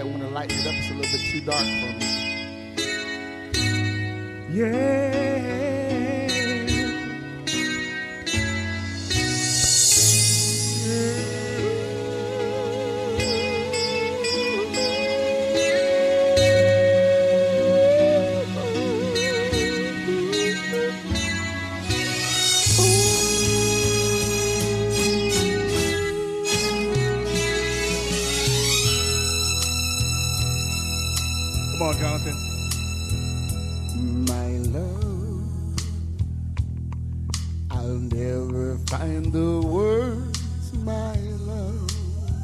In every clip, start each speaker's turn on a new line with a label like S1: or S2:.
S1: might want to lighten it up. It's a little bit too dark for me.
S2: Yeah. Come on, Jonathan.
S1: My love, I'll never find the words, my love,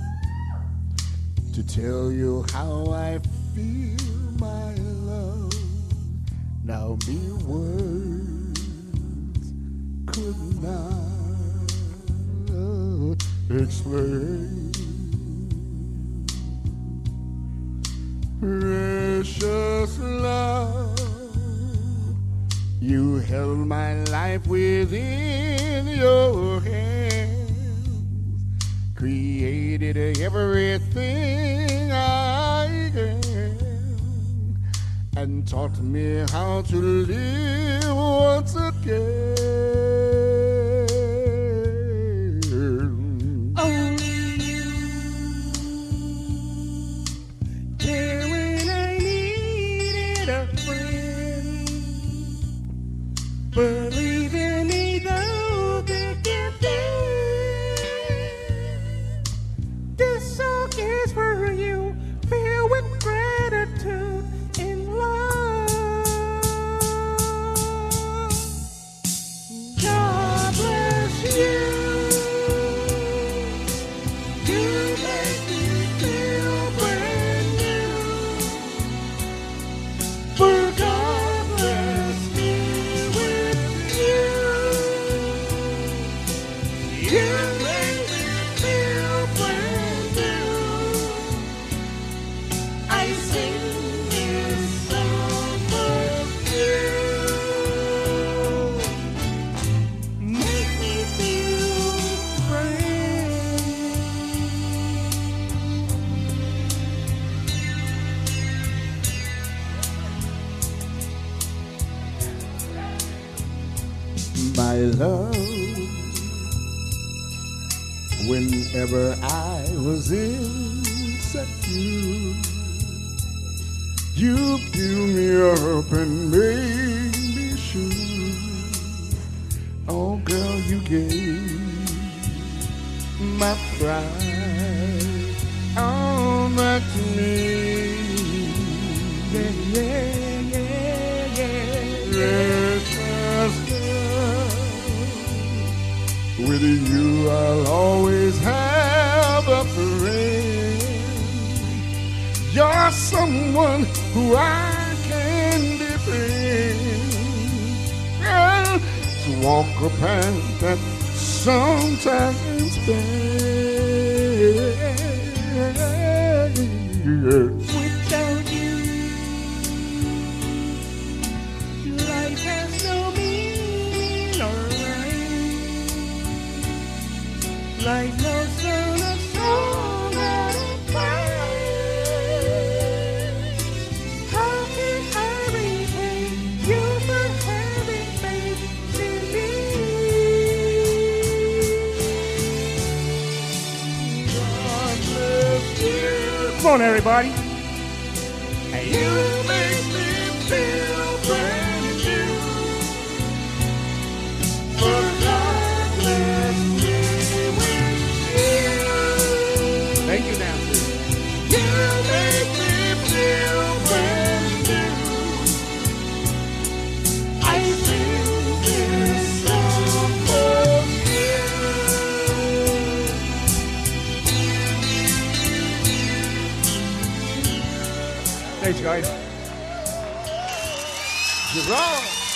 S1: to tell you how I feel, my love. Now mere words could not explain. Precious love, you held my life within your hands, created everything I can, and taught me how to live once again.
S2: Believe in me, though they can't be. This song is for you, filled with gratitude and love. God bless you. You make me feel brand new. For God bless me. You make me feel brand new. I sing this song for you. Make me feel brand
S1: new. My love, whenever I was insecure, you built me up and made me sure. Oh, girl, you gave my pride all back to me.
S2: yeah, yeah, yeah, yeah,
S1: Precious love, with you I'll always have a friend. You're someone who I can depend on, to walk a path that sometimes bends.
S2: Without you, life has no meaning or right. Like no son of song out of Christ. How can I repay you for having faith in me?
S1: God bless you.
S2: Come on, everybody.
S1: You make me feel brand new. For God bless me with you.
S2: Thank you, Nancy.
S1: You make me feel brand new. I sing this song for you.
S2: Thanks, guys.
S1: Gerard.